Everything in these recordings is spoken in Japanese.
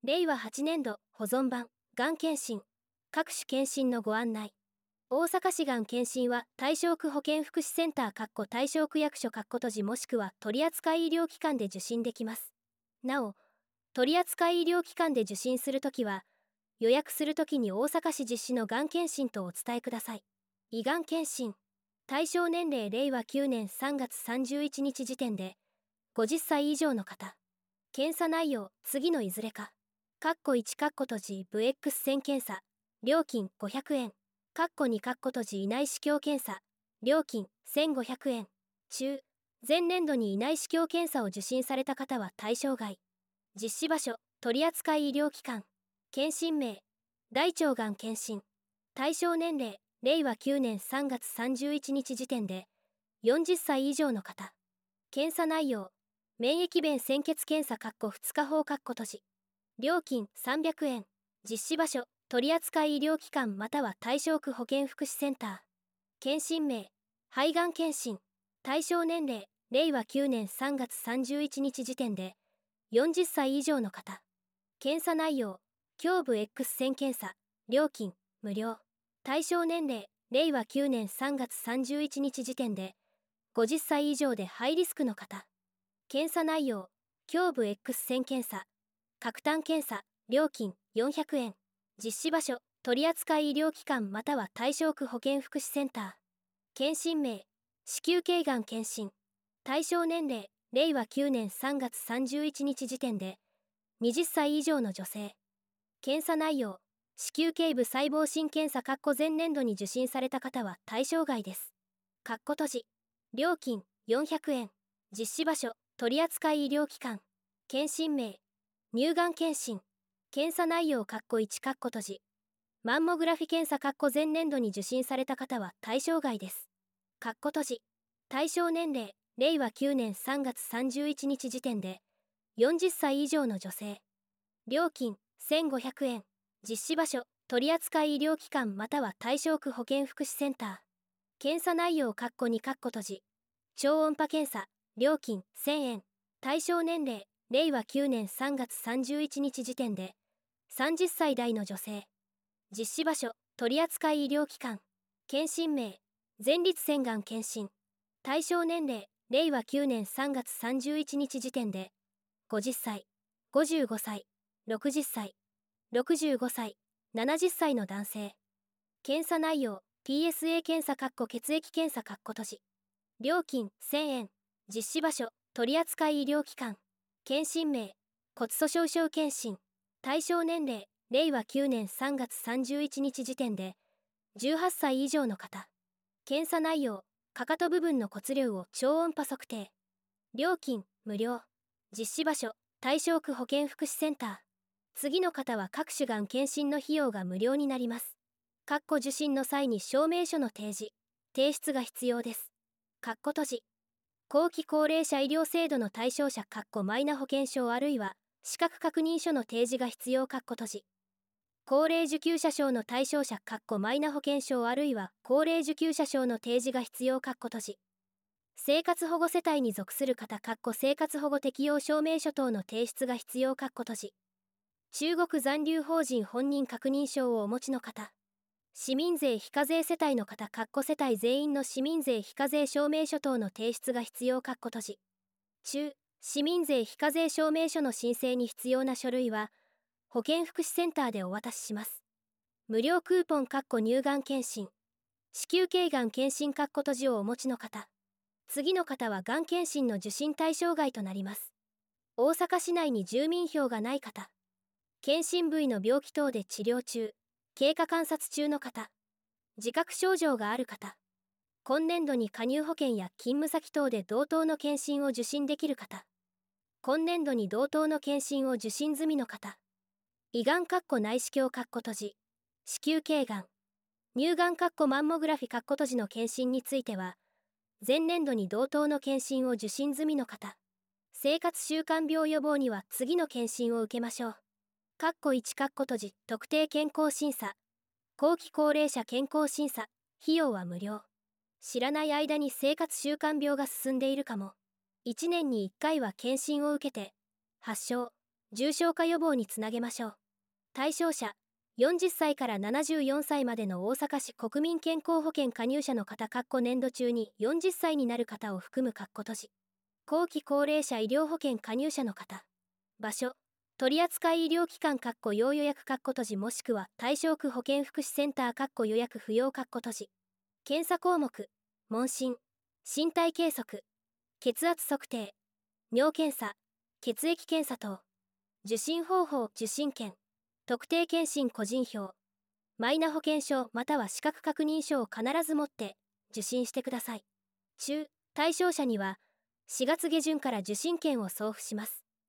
令和8年度保存版がん検診各種検診のご案内。大阪市がん検診は対象区保健福祉センター対象区役所閉じもしくは取扱医療機関で受診できます。なお、取扱医療機関で受診するときは予約するときに大阪市実施のがん検診とお伝えください。胃がん検診対象年齢令和9年3月31日時点で50歳以上の方。検査内容次のいずれか。1ブ X 線検査料金500円。2胃内視鏡検査料金1500円。中前年度に胃内視鏡検査を受診された方は対象外。実施場所取扱医療機関。検診名大腸がん検診対象年齢令和9年3月31日時点で40歳以上の方。検査内容免疫弁潜血検査2日法料金300円。実施場所取扱医療機関または対象区保健福祉センター。検診名肺がん検診対象年齢令和9年3月31日時点で40歳以上の方。検査内容胸部 X 線検査料金無料。対象年齢令和9年3月31日時点で50歳以上でハイリスクの方。検査内容胸部 X 線検査角炭検査料金400円。実施場所取扱医療機関または対象区保健福祉センター。検診名子宮頸がん検診対象年齢令和9年3月31日時点で20歳以上の女性。検査内容子宮頸部細胞診検査前年度に受診された方は対象外です。料金400円。実施場所取扱医療機関。検診名乳がん検診検査内容マンモグラフィ検査前年度に受診された方は対象外です。対象年齢令和9年3月31日時点で40歳以上の女性。料金1500円。実施場所取扱医療機関または対象区保健福祉センター。検査内容超音波検査料金1000円。対象年齢令和9年3月31日時点で30歳代の女性。実施場所取扱医療機関。検診名前立腺がん検診対象年齢令和9年3月31日時点で50歳、55歳、60歳、65歳、70歳の男性。検査内容 PSA 検査血液検査料金1000円。実施場所取扱医療機関。検診名骨粗しょう症検診対象年齢令和9年3月31日時点で18歳以上の方。検査内容かかと部分の骨量を超音波測定料金無料。実施場所対象区保健福祉センター。次の方は各種がん検診の費用が無料になります。受診の際に証明書の提出が必要です。後期高齢者医療制度の対象者マイナ保険証あるいは資格確認書の提示が必要高齢受給者証の対象者マイナ保険証あるいは高齢受給者証の提示が必要生活保護世帯に属する方生活保護適用証明書等の提出が必要中国残留邦人本人確認証をお持ちの方。市民税非課税世帯の方世帯全員の市民税非課税証明書等の提出が必要中市民税非課税証明書の申請に必要な書類は保健福祉センターでお渡しします。無料クーポン乳がん検診子宮頸がん検診をお持ちの方。次の方はがん検診の受診対象外となります。大阪市内に住民票がない方。検診部位の病気等で治療中経過観察中の方。自覚症状がある方。今年度に加入保険や勤務先等で同等の検診を受診できる方。今年度に同等の検診を受診済みの方。胃がん内視鏡子宮頸がん乳がんマンモグラフィの検診については前年度に同等の検診を受診済みの方。生活習慣病予防には次の検診を受けましょう。特定健康審査後期高齢者健康審査費用は無料。知らない間に生活習慣病が進んでいるかも。1年に1回は検診を受けて発症、 重症化予防につなげましょう。対象者、40歳から74歳までの大阪市国民健康保険加入者の方年度中に40歳になる方を含む閉じ。後期高齢者医療保険加入者の方。場所、取扱医療機関要予約閉じもしくは対象区保健福祉センター予約不要閉じ。検査項目、問診、身体計測、血圧測定、尿検査、血液検査等。受診方法、受診券、特定健診個人票、マイナ保険証または資格確認書を必ず持って受診してください。対象者には4月下旬から受診券を送付します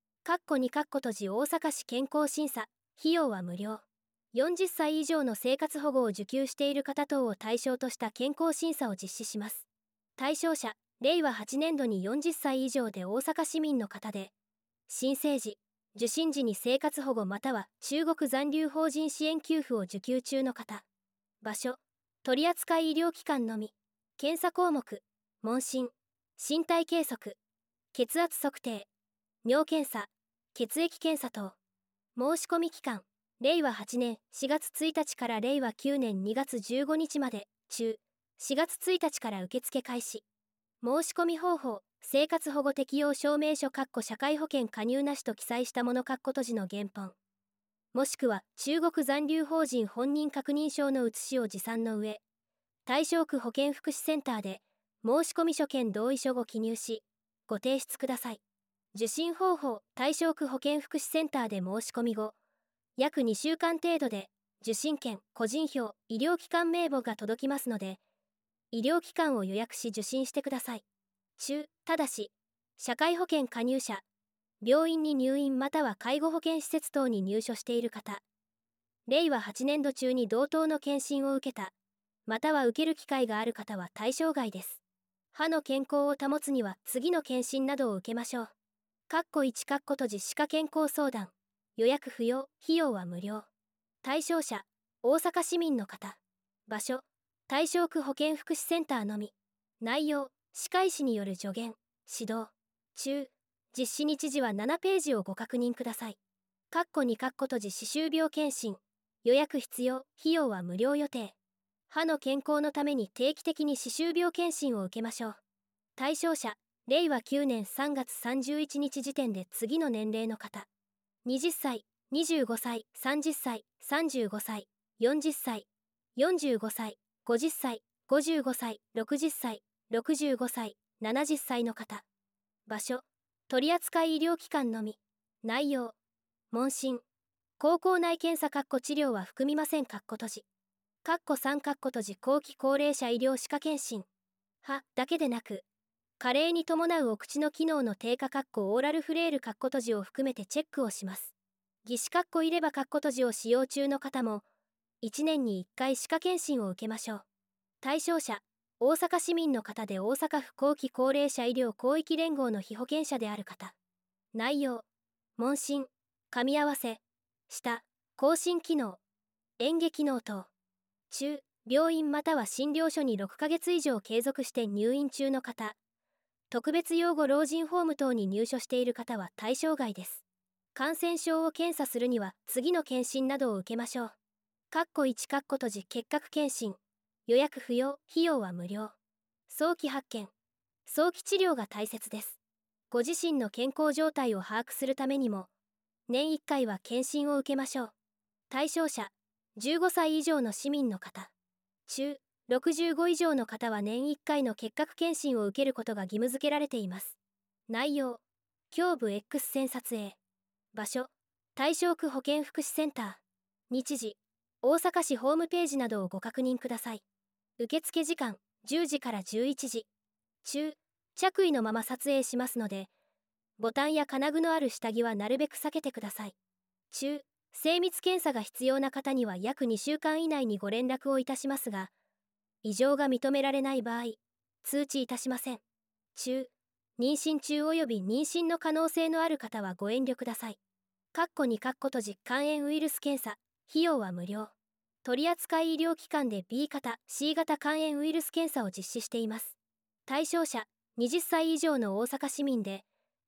。2閉じ大阪市健康審査、費用は無料。40歳以上の生活保護を受給している方等を対象とした健康審査を実施します。対象者、令和8年度に40歳以上で大阪市民の方で、申請時、受診時に生活保護または中国残留邦人支援給付を受給中の方。場所、取扱医療機関のみ。検査項目、問診、身体計測、血圧測定、尿検査、血液検査等。申込期間、令和8年4月1日から令和9年2月15日まで。4月1日から受付開始。申込方法、生活保護適用証明書社会保険加入なしと記載したもの閉じの原本。もしくは中国残留邦人本人確認証の写しを持参の上、対象区保健福祉センターで申込書兼同意書を記入し、ご提出ください。受診方法、対象区保健福祉センターで申込後、約2週間程度で受診券、個人票、医療機関名簿が届きますので、医療機関を予約し受診してください。ただし、社会保険加入者、病院に入院または介護保険施設等に入所している方、令和8年度中に同等の検診を受けた、または受ける機会がある方は対象外です。歯の健康を保つには次の検診などを受けましょう。1閉じ歯科健康相談、予約不要、費用は無料。対象者、大阪市民の方。場所、対象区保健福祉センターのみ。内容、歯科医師による助言、指導。実施日時は7ページをご確認ください。2閉じ歯周病検診、予約必要、費用は無料予定。歯の健康のために定期的に歯周病検診を受けましょう。対象者、令和9年3月31日時点で次の年齢の方。20歳、25歳、30歳、35歳、40歳、45歳、50歳、55歳、60歳、65歳、70歳の方。場所、取扱医療機関のみ。内容、問診、口腔内検査治療は含みません閉じ。3閉じ後期高齢者医療歯科検診。歯だけでなく、加齢に伴うお口の機能の低下オーラルフレイル閉じを含めてチェックをします。義歯入れ歯閉じを使用中の方も、1年に1回歯科検診を受けましょう。対象者、大阪市民の方で大阪府後期高齢者医療広域連合の被保険者である方。内容、問診、噛み合わせ、舌、口唇機能、嚥下機能等。病院または診療所に6ヶ月以上継続して入院中の方。特別養護老人ホーム等に入所している方は対象外です。感染症を検査するには次の検診などを受けましょう。1閉じ結核検診、予約不要、費用は無料。早期発見、早期治療が大切です。ご自身の健康状態を把握するためにも、年1回は検診を受けましょう。対象者、15歳以上の市民の方。65以上の方は年1回の結核検診を受けることが義務付けられています。内容、胸部 X 線撮影。場所、対象区保健福祉センター。日時、大阪市ホームページなどをご確認ください。受付時間、10時から11時。着衣のまま撮影しますので、ボタンや金具のある下着はなるべく避けてください。精密検査が必要な方には約2週間以内にご連絡をいたしますが、異常が認められない場合、通知いたしません。妊娠中及び妊娠の可能性のある方はご遠慮ください。2閉じ肝炎ウイルス検査、費用は無料。取扱医療機関で B 型、C 型肝炎ウイルス検査を実施しています。対象者、20歳以上の大阪市民で、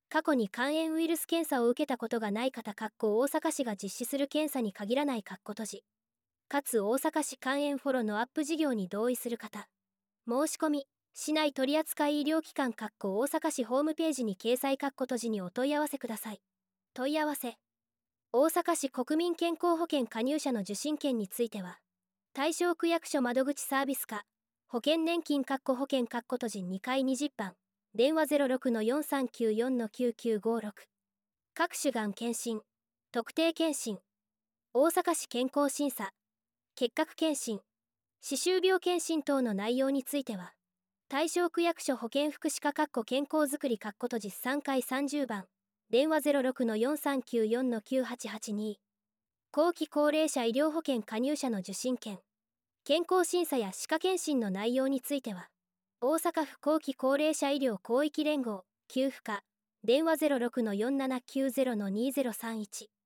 過去に肝炎ウイルス検査を受けたことがない方大阪市が実施する検査に限らない閉じ。かつ大阪市肝炎フォローのアップ事業に同意する方。申し込み、市内取扱医療機関大阪市ホームページに掲載閉じにお問い合わせください。問い合わせ。大阪市国民健康保険加入者の受診券については、対象区役所窓口サービス課、保険年金保険閉じ2階20番、電話 06-4394-9956。各種がん検診、特定健診、大阪市健康審査、結核検診、歯周病検診等の内容については、対象区役所保健福祉課健康づくり閉じ3階30番、電話 06-4394-9882。後期高齢者医療保険加入者の受診券、健康審査や歯科検診の内容については、大阪府後期高齢者医療広域連合、給付課、電話 06-4790-2031。